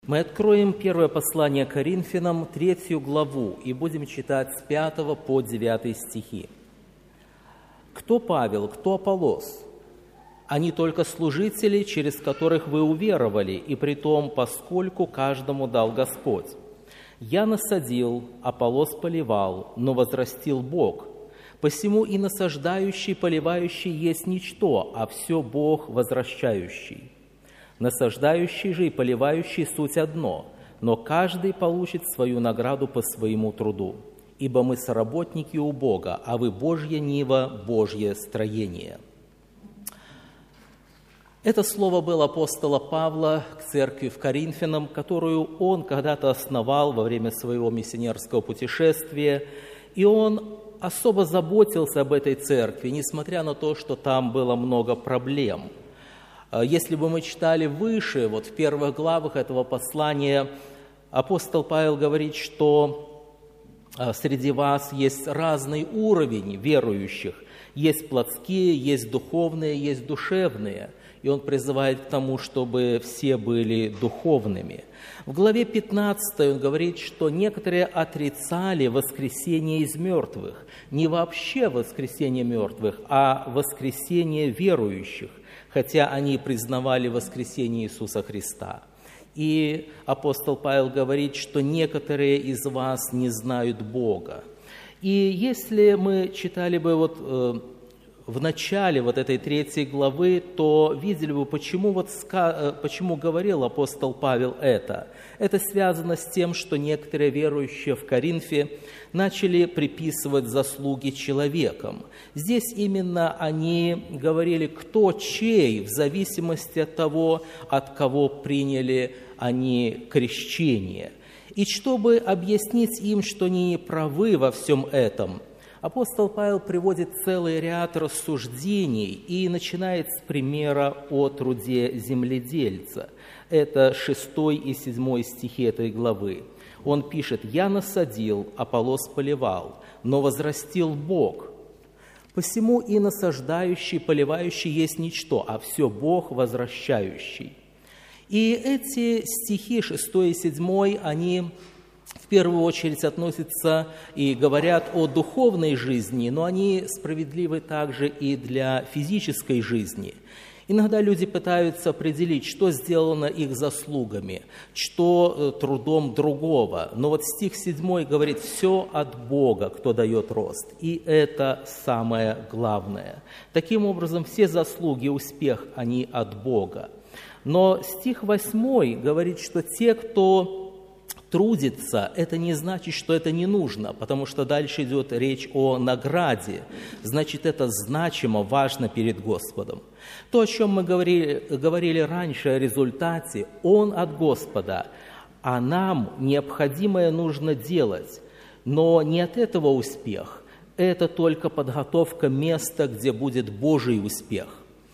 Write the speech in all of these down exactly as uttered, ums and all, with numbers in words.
Мы откроем первое послание Коринфянам, третью главу, и будем читать с пятого по девятый стихи. «Кто Павел, кто Аполлос? Они только служители, через которых вы уверовали, и притом, поскольку каждому дал Господь. Я насадил, Аполлос поливал, но возрастил Бог. Посему и насаждающий, поливающий есть ничто, а все Бог возвращающий. Насаждающий же и поливающий суть одно, но каждый получит свою награду по своему труду. Ибо мы соработники у Бога, а вы Божья нива, Божье строение». Это слово было апостола Павла к церкви в Коринфянам, которую он когда-то основал во время своего миссионерского путешествия, и он особо заботился об этой церкви, несмотря на то, что там было много проблем. Если бы мы читали выше, вот в первых главах этого послания, апостол Павел говорит, что среди вас есть разный уровень верующих. Есть плотские, есть духовные, есть душевные. И он призывает к тому, чтобы все были духовными. В главе пятнадцатой он говорит, что некоторые отрицали воскресение из мертвых. Не вообще воскресение мертвых, а воскресение верующих, хотя они признавали воскресение Иисуса Христа. И апостол Павел говорит, что некоторые из вас не знают Бога. И если мы читали бы вот э, в начале вот этой третьей главы, то видели бы, почему, вот, почему говорил апостол Павел это. Это связано с тем, что некоторые верующие в Коринфе начали приписывать заслуги человекам. Здесь именно они говорили, кто чей, в зависимости от того, от кого приняли они крещение. И чтобы объяснить им, что они не правы во всем этом, апостол Павел приводит целый ряд рассуждений и начинает с примера о труде земледельца. Это шестой и седьмой стихи этой главы. Он пишет: «Я насадил, Аполлос поливал, но возрастил Бог. Посему и насаждающий, поливающий есть ничто, а все Бог возвращающий». И эти стихи, шестой и седьмой, они в первую очередь относятся и говорят о духовной жизни, но они справедливы также и для физической жизни. Иногда люди пытаются определить, что сделано их заслугами, что трудом другого. Но вот стих седьмой говорит: «Все от Бога, кто дает рост». И это самое главное. Таким образом, все заслуги, успех, они от Бога. Но стих восьмой говорит, что те, кто трудится, это не значит, что это не нужно, потому что дальше идет речь о награде. Значит, это значимо, важно перед Господом. То, о чем мы говорили, говорили раньше, о результате, он от Господа, а нам необходимое нужно делать. Но не от этого успех, это только подготовка места, где будет Божий успех.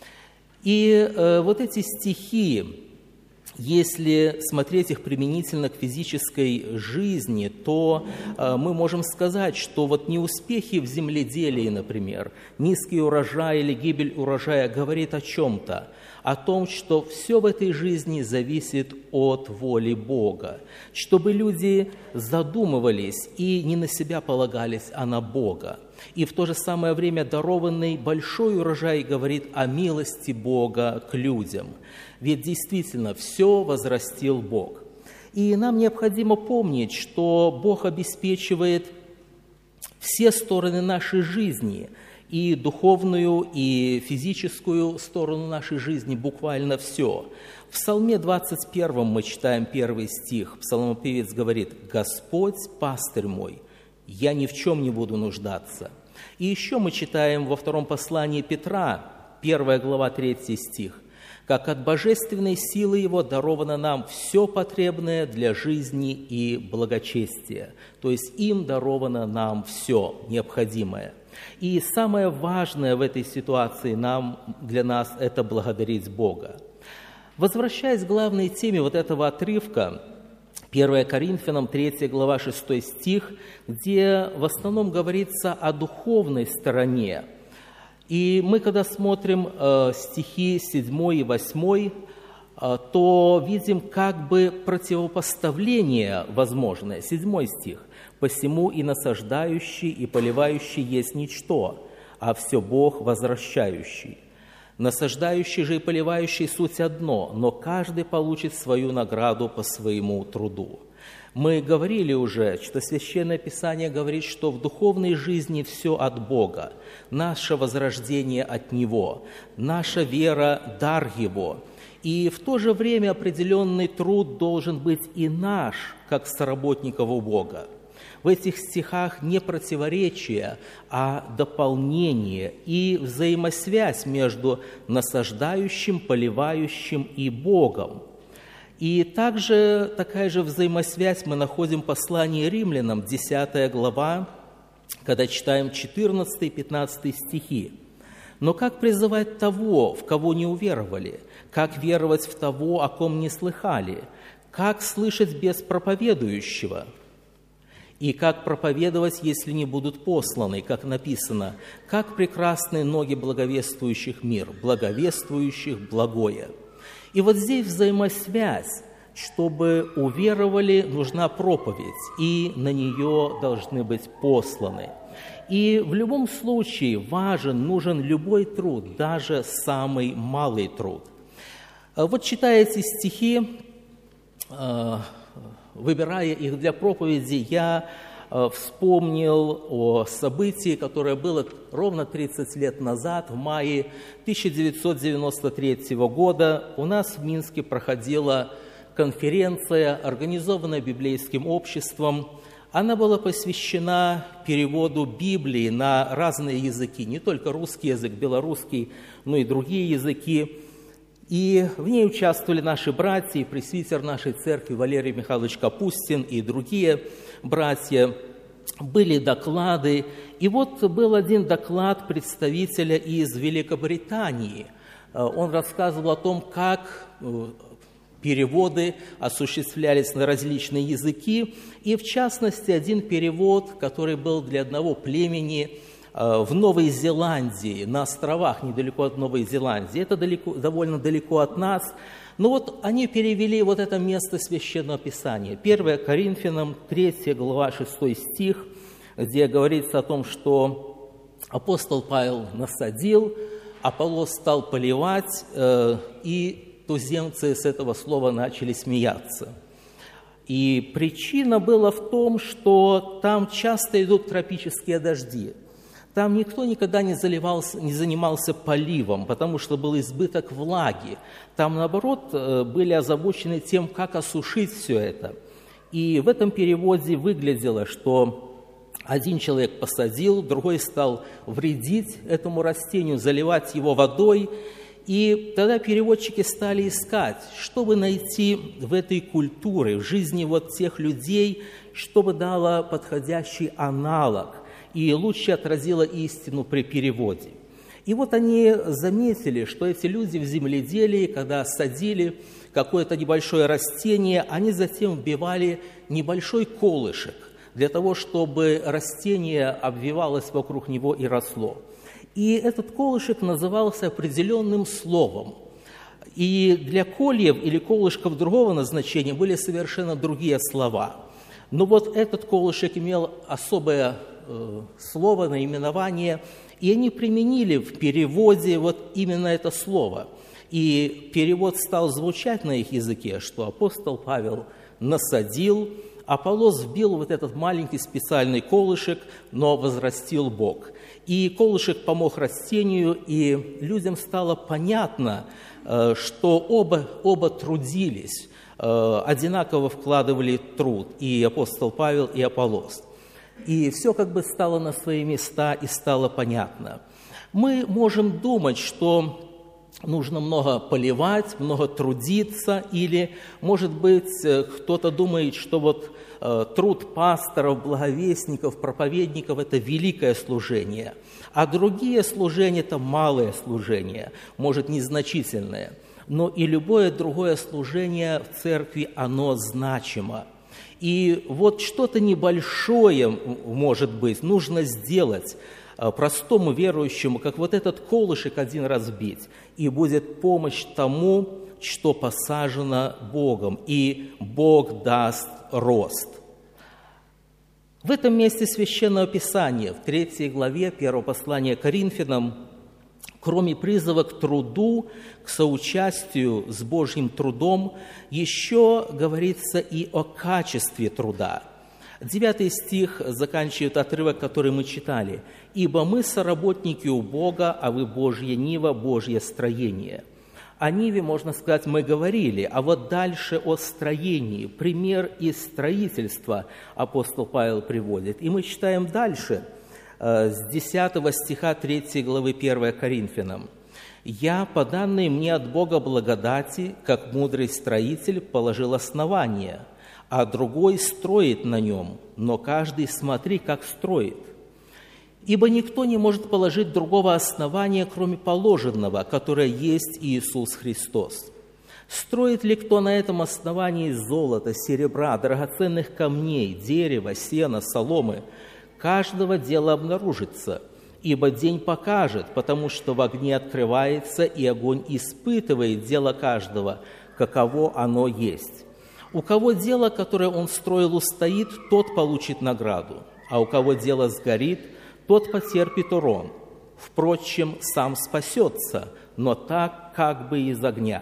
И э, вот эти стихи, если смотреть их применительно к физической жизни, то э, мы можем сказать, что вот неуспехи в земледелии, например, низкий урожай или гибель урожая говорит о чем-то, о том, что все в этой жизни зависит от воли Бога, чтобы люди задумывались и не на себя полагались, а на Бога. И в то же самое время дарованный большой урожай говорит о милости Бога к людям. Ведь действительно все возрастил Бог. И нам необходимо помнить, что Бог обеспечивает все стороны нашей жизни, и духовную, и физическую сторону нашей жизни, буквально все. В Псалме двадцать первом мы читаем первый стих. Псалмопевец говорит: «Господь, пастырь мой, я ни в чем не буду нуждаться». И еще мы читаем во втором послании Петра, первая глава, третий стих: «Как от божественной силы Его даровано нам все потребное для жизни и благочестия». То есть им даровано нам все необходимое. И самое важное в этой ситуации нам, для нас – это благодарить Бога. Возвращаясь к главной теме вот этого отрывка, первое Коринфянам, третья глава, шестой стих, где в основном говорится о духовной стороне. И мы, когда смотрим э, стихи седьмой и восьмой, то видим как бы противопоставление возможное. Седьмой стих. «Посему и насаждающий, и поливающий есть ничто, а все Бог возвращающий. Насаждающий же и поливающий суть одно, но каждый получит свою награду по своему труду». Мы говорили уже, что Священное Писание говорит, что в духовной жизни все от Бога, наше возрождение от Него, наша вера – дар Его. И в то же время определенный труд должен быть и наш, как соработников у Бога. В этих стихах не противоречие, а дополнение и взаимосвязь между насаждающим, поливающим и Богом. И также такая же взаимосвязь мы находим в послании Римлянам, десятая глава, когда читаем четырнадцатый и пятнадцатый стихи. «Но как призывать того, в кого не уверовали? Как веровать в того, о ком не слыхали? Как слышать без проповедующего? И как проповедовать, если не будут посланы, как написано, как прекрасны ноги благовествующих мир, благовествующих благое». И вот здесь взаимосвязь. Чтобы уверовали, нужна проповедь, и на нее должны быть посланы. И в любом случае важен, нужен любой труд, даже самый малый труд. Вот читая эти стихи, выбирая их для проповеди, я вспомнил о событии, которое было ровно тридцать лет назад, в мае тысяча девятьсот девяносто третьего года. У нас в Минске проходила конференция, организованная библейским обществом. Она была посвящена переводу Библии на разные языки, не только русский язык, белорусский, но и другие языки. И в ней участвовали наши братья, и пресвитер нашей церкви Валерий Михайлович Капустин, и другие братья. Были доклады, и вот был один доклад представителя из Великобритании. Он рассказывал о том, как переводы осуществлялись на различные языки, и в частности один перевод, который был для одного племени в Новой Зеландии, на островах недалеко от Новой Зеландии. Это далеко, довольно далеко от нас. Но вот они перевели вот это место Священного Писания. первое Коринфянам, третья глава, шестой стих, где говорится о том, что апостол Павел насадил, Аполлос стал поливать, и туземцы с этого слова начали смеяться. И причина была в том, что там часто идут тропические дожди. Там никто никогда не, заливался, не занимался поливом, потому что был избыток влаги. Там, наоборот, были озабочены тем, как осушить все это. И в этом переводе выглядело, что один человек посадил, другой стал вредить этому растению, заливать его водой. И тогда переводчики стали искать, чтобы найти в этой культуре, в жизни вот тех людей, чтобы дало подходящий аналог и лучше отразило истину при переводе. И вот они заметили, что эти люди в земледелии, когда садили какое-то небольшое растение, они затем вбивали небольшой колышек для того, чтобы растение обвивалось вокруг него и росло. И этот колышек назывался определенным словом. И для кольев или колышков другого назначения были совершенно другие слова. Но вот этот колышек имел особое э, слово, наименование, и они применили в переводе вот именно это слово. И перевод стал звучать на их языке, что апостол Павел насадил, Аполлос вбил вот этот маленький специальный колышек, но возрастил Бог. И колышек помог растению, и людям стало понятно, что оба, оба трудились, одинаково вкладывали труд, и апостол Павел, и Аполлос. И все как бы стало на свои места, и стало понятно. Мы можем думать, что нужно много поливать, много трудиться, или, может быть, кто-то думает, что вот э, труд пасторов, благовестников, проповедников – это великое служение, а другие служения – это малое служение, может, незначительное. Но и любое другое служение в церкви, оно значимо. И вот что-то небольшое, может быть, нужно сделать простому верующему, как вот этот колышек один раз бить, и будет помощь тому, что посажено Богом, и Бог даст рост». В этом месте Священного Писания, в третьей главе первого послания Коринфянам, кроме призыва к труду, к соучастию с Божьим трудом, еще говорится и о качестве труда. Девятый стих заканчивает отрывок, который мы читали. «Ибо мы соработники у Бога, а вы Божья нива, Божье строение». О ниве, можно сказать, мы говорили, а вот дальше о строении. Пример из строительства апостол Павел приводит. И мы читаем дальше, с десятого стиха третьей главы первой Коринфянам. «Я, по данной мне от Бога благодати, как мудрый строитель, положил основание, а другой строит на нем, но каждый смотри, как строит. Ибо никто не может положить другого основания, кроме положенного, которое есть Иисус Христос. Строит ли кто на этом основании из золота, серебра, драгоценных камней, дерева, сена, соломы? Каждого дела обнаружится, ибо день покажет, потому что в огне открывается, и огонь испытывает дело каждого, каково оно есть. У кого дело, которое он строил, устоит, тот получит награду, а у кого дело сгорит, тот потерпит урон. Впрочем, сам спасется, но так, как бы из огня».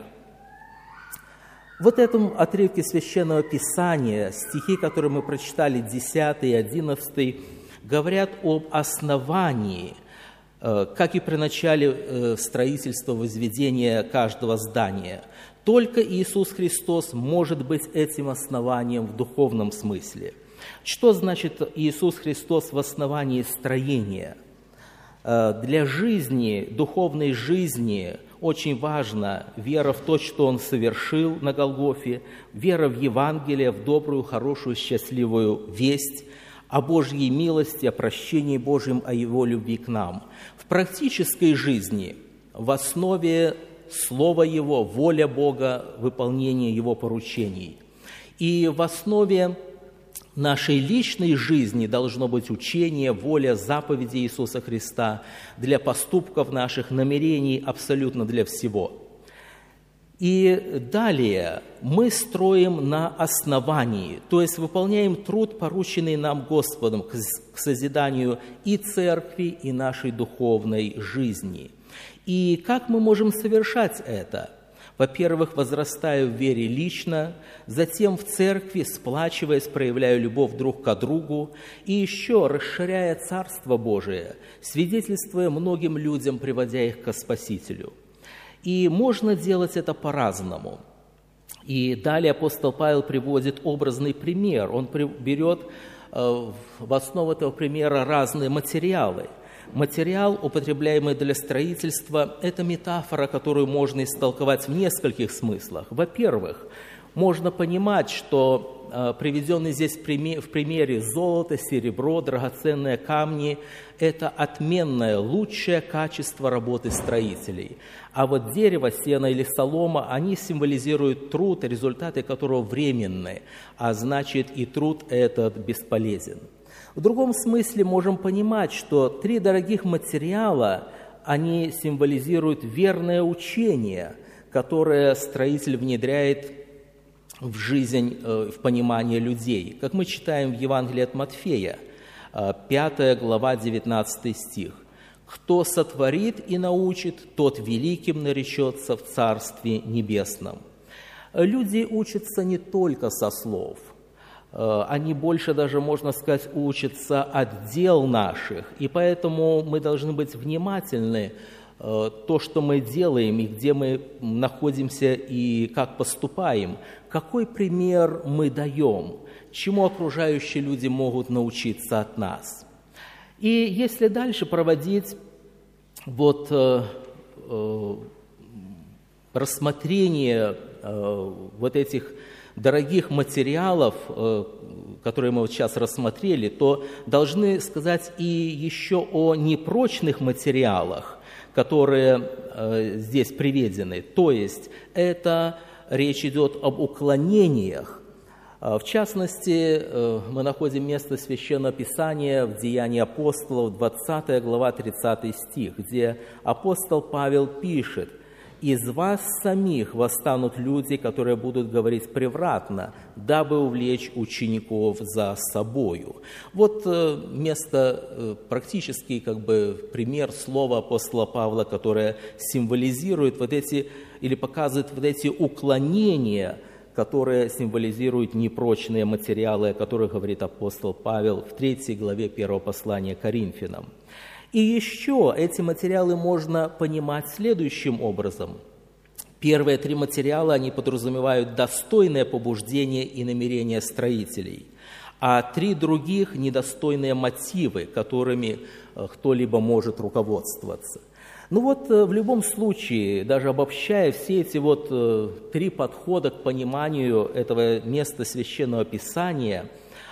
Вот этом отрывке Священного Писания, стихи, которые мы прочитали, десятый и одиннадцатый, говорят об основании, как и при начале строительства, возведения каждого здания. Только Иисус Христос может быть этим основанием в духовном смысле. Что значит Иисус Христос в основании строения? Для жизни, духовной жизни очень важна вера в то, что Он совершил на Голгофе, вера в Евангелие, в добрую, хорошую, счастливую весть о Божьей милости, о прощении Божьем, о Его любви к нам. В практической жизни в основе Слова Его, воля Бога, выполнение Его поручений. И в основе нашей личной жизни должно быть учение, воля, заповеди Иисуса Христа для поступков наших, намерений, абсолютно для всего. И далее мы строим на основании, то есть выполняем труд, порученный нам Господом к созиданию и церкви, и нашей духовной жизни. И как мы можем совершать это? Во-первых, возрастая в вере лично, затем в церкви, сплачиваясь, проявляя любовь друг к другу, и еще расширяя Царство Божие, свидетельствуя многим людям, приводя их ко Спасителю. И можно делать это по-разному. И далее апостол Павел приводит образный пример. Он берет в основу этого примера разные материалы. Материал, употребляемый для строительства, это метафора, которую можно истолковать в нескольких смыслах. Во-первых, можно понимать, что э, приведенный здесь в примере золото, серебро, драгоценные камни – это отменное, лучшее качество работы строителей. А вот дерево, сено или солома, они символизируют труд, результаты которого временны, а значит и труд этот бесполезен. В другом смысле можем понимать, что три дорогих материала, они символизируют верное учение, которое строитель внедряет в жизнь, в понимание людей. Как мы читаем в Евангелии от Матфея, пятая глава, девятнадцатый стих. «Кто сотворит и научит, тот великим наречется в Царстве Небесном». Люди учатся не только со слов, они больше даже, можно сказать, учатся от дел наших, и поэтому мы должны быть внимательны то, что мы делаем, и где мы находимся, и как поступаем, какой пример мы даем, чему окружающие люди могут научиться от нас. И если дальше проводить вот э, э, рассмотрение э, вот этих дорогих материалов, э, которые мы вот сейчас рассмотрели, то должны сказать и еще о непрочных материалах, которые э, здесь приведены. То есть это речь идет об уклонениях. В частности, мы находим место Священного Писания в Деянии апостолов, двадцатая глава, тридцатый стих, где апостол Павел пишет: из вас самих восстанут люди, которые будут говорить превратно, дабы увлечь учеников за собою». Вот э, место, э, практический как бы пример слова апостола Павла, которое символизирует вот эти, или показывает вот эти уклонения, которые символизируют непрочные материалы, о которых говорит апостол Павел в третьей главе первого послания к Коринфянам. И еще эти материалы можно понимать следующим образом. Первые три материала, они подразумевают достойное побуждение и намерение строителей, а три других – недостойные мотивы, которыми кто-либо может руководствоваться. Ну вот в любом случае, даже обобщая все эти вот три подхода к пониманию этого места Священного Писания,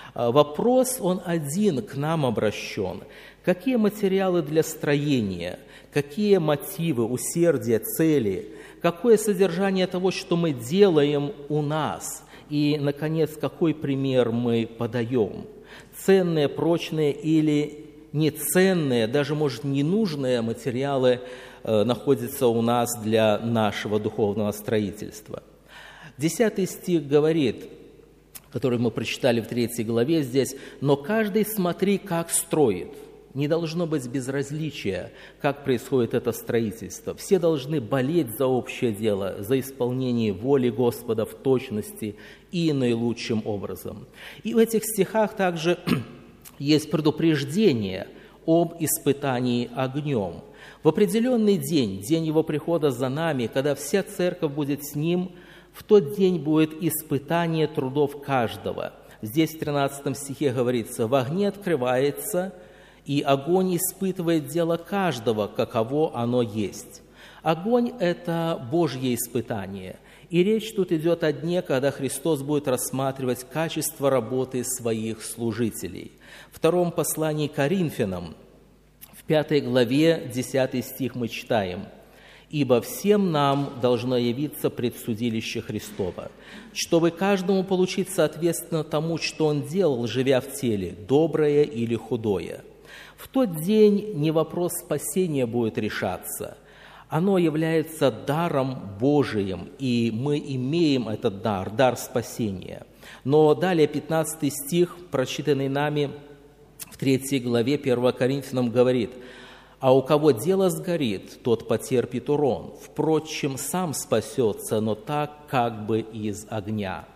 вопрос, он один к нам обращен. Какие материалы для строения, какие мотивы, усердия, цели, какое содержание того, что мы делаем у нас, и, наконец, какой пример мы подаем? Ценные, прочные или неценные, даже, может, ненужные материалы э, находятся у нас для нашего духовного строительства. Десятый стих говорит, который мы прочитали в третьей главе здесь: «Но каждый смотри, как строит». Не должно быть безразличия, как происходит это строительство. Все должны болеть за общее дело, за исполнение воли Господа в точности и наилучшим образом. И в этих стихах также есть предупреждение об испытании огнем. В определенный день, день Его прихода за нами, когда вся церковь будет с Ним, в тот день будет испытание трудов каждого. Здесь в тринадцатом стихе говорится: «В огне открывается, и огонь испытывает дело каждого, каково оно есть». Огонь – это Божье испытание. И речь тут идет о дне, когда Христос будет рассматривать качество работы своих служителей. В втором послании к Коринфянам, в пятой главе, десятый стих мы читаем: «Ибо всем нам должно явиться предсудилище Христово, чтобы каждому получить соответственно тому, что он делал, живя в теле, доброе или худое». В тот день не вопрос спасения будет решаться. Оно является даром Божиим, и мы имеем этот дар, дар спасения. Но далее пятнадцатый стих, прочитанный нами в третьей главе первого Коринфянам, говорит: «А у кого дело сгорит, тот потерпит урон. Впрочем, сам спасется, но так, как бы из огня».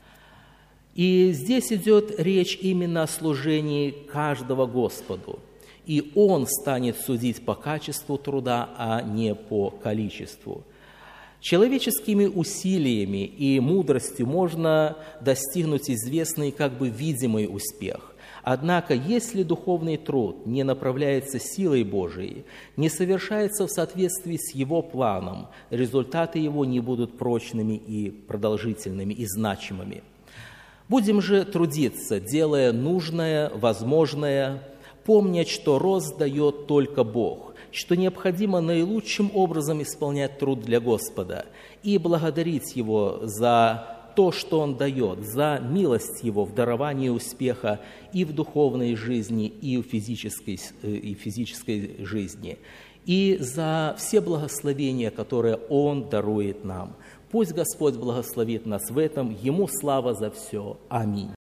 И здесь идет речь именно о служении каждого Господу. И Он станет судить по качеству труда, а не по количеству. Человеческими усилиями и мудростью можно достигнуть известный как бы видимый успех. Однако, если духовный труд не направляется силой Божией, не совершается в соответствии с Его планом, результаты его не будут прочными и продолжительными и значимыми. Будем же трудиться, делая нужное, возможное, помня, что рост дает только Бог, что необходимо наилучшим образом исполнять труд для Господа и благодарить Его за то, что Он дает, за милость Его в даровании успеха и в духовной жизни, и в физической, и в физической жизни, и за все благословения, которые Он дарует нам. Пусть Господь благословит нас в этом. Ему слава за все. Аминь.